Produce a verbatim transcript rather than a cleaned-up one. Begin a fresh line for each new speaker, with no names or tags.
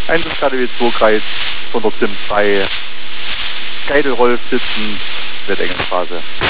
Einsatz K D W zwei Kreis von der Sim zwei, Geidelrolf sitzen, Wettengenstraße.